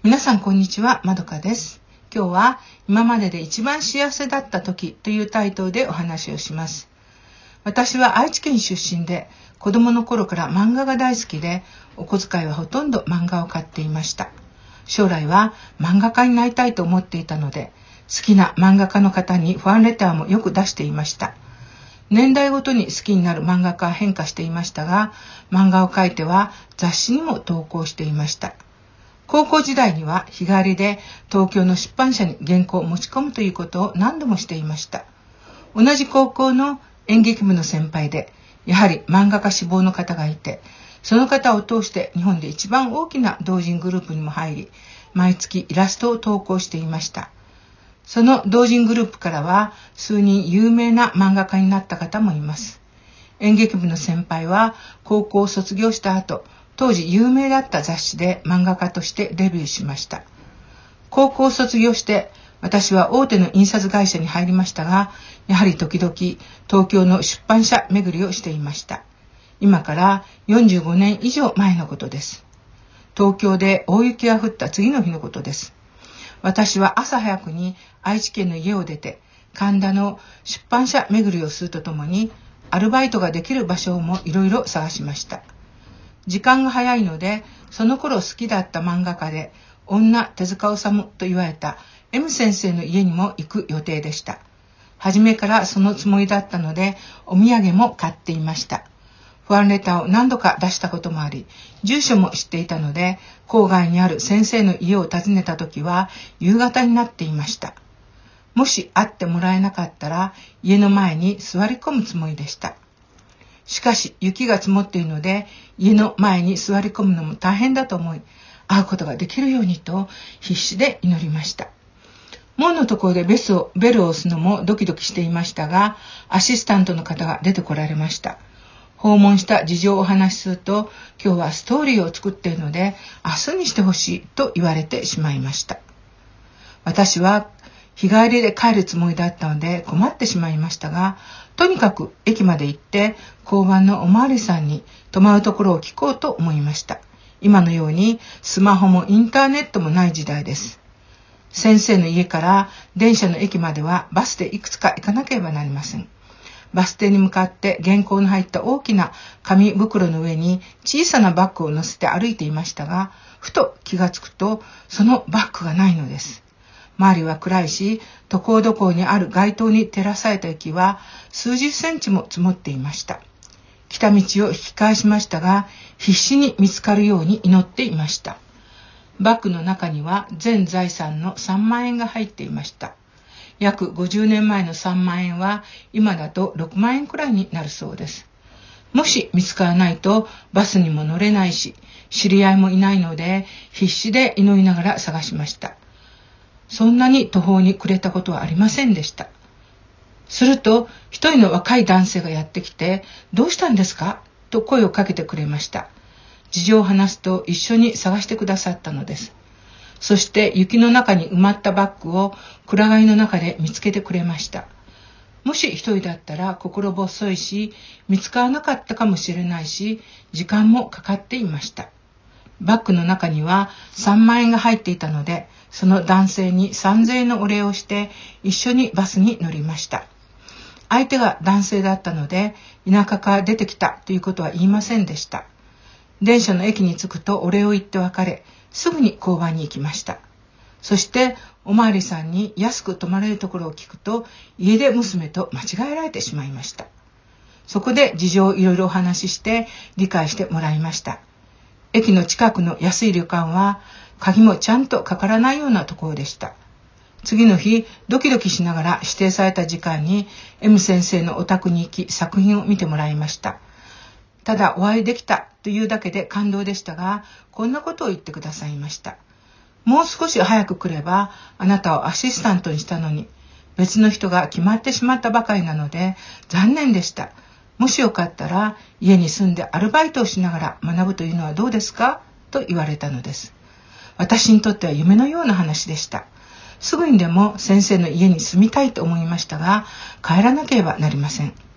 皆さんこんにちは、まどかです。今日は今までで一番幸せだった時というタイトルでお話をします。私は愛知県出身で、子供の頃から漫画が大好きで、お小遣いはほとんど漫画を買っていました。将来は漫画家になりたいと思っていたので、好きな漫画家の方にファンレターもよく出していました。年代ごとに好きになる漫画家は変化していましたが、漫画を描いては雑誌にも投稿していました。高校時代には日帰りで東京の出版社に原稿を持ち込むということを何度もしていました。同じ高校の演劇部の先輩で、やはり漫画家志望の方がいて、その方を通して日本で一番大きな同人グループにも入り、毎月イラストを投稿していました。その同人グループからは数人有名な漫画家になった方もいます。演劇部の先輩は高校を卒業した後、当時有名だった雑誌で漫画家としてデビューしました。高校を卒業して私は大手の印刷会社に入りましたが、やはり時々東京の出版社巡りをしていました。今から45年以上前のことです。東京で大雪が降った次の日のことです。私は朝早くに愛知県の家を出て、神田の出版社巡りをするとともに、アルバイトができる場所もいろいろ探しました。時間が早いので、その頃好きだった漫画家で、女手塚治虫と言われた M 先生の家にも行く予定でした。初めからそのつもりだったので、お土産も買っていました。ファンレターを何度か出したこともあり、住所も知っていたので、郊外にある先生の家を訪ねた時は夕方になっていました。もし会ってもらえなかったら、家の前に座り込むつもりでした。しかし雪が積もっているので、家の前に座り込むのも大変だと思い、会うことができるようにと必死で祈りました。門のところでベルを押すのもドキドキしていましたが、アシスタントの方が出てこられました。訪問した事情をお話しすると、今日はストーリーを作っているので、明日にしてほしいと言われてしまいました。私は日帰りで帰るつもりだったので困ってしまいましたが、とにかく駅まで行って交番のおまわりさんに泊まるところを聞こうと思いました。今のようにスマホもインターネットもない時代です。先生の家から電車の駅まではバスでいくつか行かなければなりません。バス停に向かって原稿の入った大きな紙袋の上に小さなバッグを乗せて歩いていましたが、ふと気がつくとそのバッグがないのです。周りは暗いし、ところどころにある街灯に照らされた雪は数十センチも積もっていました。来た道を引き返しましたが、必死に見つかるように祈っていました。バッグの中には全財産の3万円が入っていました。約50年前の3万円は今だと6万円くらいになるそうです。もし見つからないとバスにも乗れないし、知り合いもいないので必死で祈りながら探しました。そんなに途方に暮れたことはありませんでした。すると一人の若い男性がやってきて、どうしたんですかと声をかけてくれました。事情を話すと一緒に探してくださったのです。そして雪の中に埋まったバッグを暗がりの中で見つけてくれました。もし一人だったら心細いし、見つからなかったかもしれないし、時間もかかっていました。バッグの中には3万円が入っていたので、その男性に3000円のお礼をして一緒にバスに乗りました。相手が男性だったので、田舎から出てきたということは言いませんでした。電車の駅に着くとお礼を言って別れ、すぐに交番に行きました。そしておまわりさんに安く泊まれるところを聞くと、家出娘と間違えられてしまいました。そこで事情をいろいろお話しして理解してもらいました。駅の近くの安い旅館は鍵もちゃんとかからないようなところでした。次の日ドキドキしながら指定された時間に M 先生のお宅に行き作品を見てもらいました。ただお会いできたというだけで感動でしたが、こんなことを言ってくださいました。もう少し早く来ればあなたをアシスタントにしたのに、別の人が決まってしまったばかりなので残念でした。もしよかったら家に住んでアルバイトをしながら学ぶというのはどうですかと言われたのです。私にとっては夢のような話でした。すぐにでも先生の家に住みたいと思いましたが、帰らなければなりません。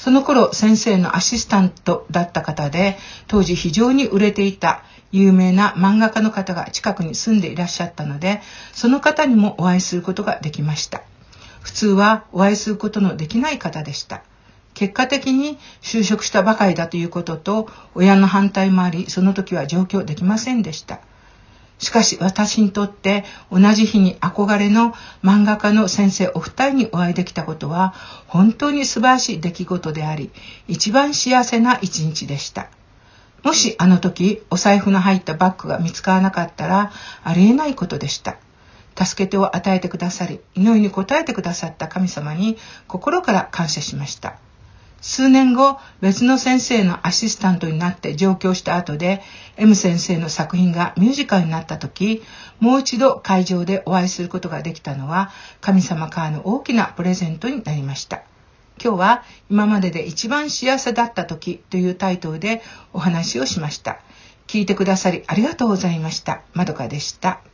その頃先生のアシスタントだった方で、当時非常に売れていた有名な漫画家の方が近くに住んでいらっしゃったので、その方にもお会いすることができました。普通はお会いすることのできない方でした。結果的に就職したばかりだということと、親の反対もあり、その時は上京できませんでした。しかし私にとって同じ日に憧れの漫画家の先生お二人にお会いできたことは本当に素晴らしい出来事であり、一番幸せな一日でした。もしあの時お財布の入ったバッグが見つからなかったらありえないことでした。助け手を与えてくださり、祈りに応えてくださった神様に心から感謝しました。数年後、別の先生のアシスタントになって上京した後で、M 先生の作品がミュージカルになった時、もう一度会場でお会いすることができたのは、神様からの大きなプレゼントになりました。今日は、今までで一番幸せだった時というタイトルでお話をしました。聞いてくださりありがとうございました。まどかでした。